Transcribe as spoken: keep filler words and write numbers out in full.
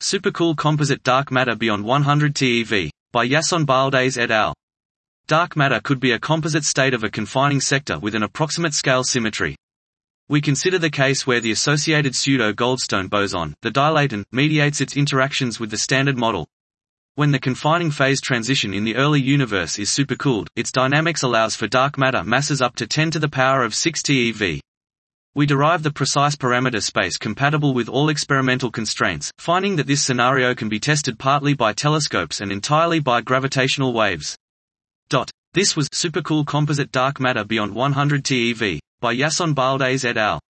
Supercool composite dark matter beyond one hundred TeV, by Yason Baldes et al. Dark matter could be a composite state of a confining sector with an approximate scale symmetry. We consider the case where the associated pseudo-Goldstone boson, the dilaton, mediates its interactions with the Standard Model. When the confining phase transition in the early universe is supercooled, its dynamics allows for dark matter masses up to ten to the power of six TeV. We derive the precise parameter space compatible with all experimental constraints, finding that this scenario can be tested partly by telescopes and entirely by gravitational waves. This was Supercool composite dark matter beyond one hundred TeV, by Yason Baldes et al.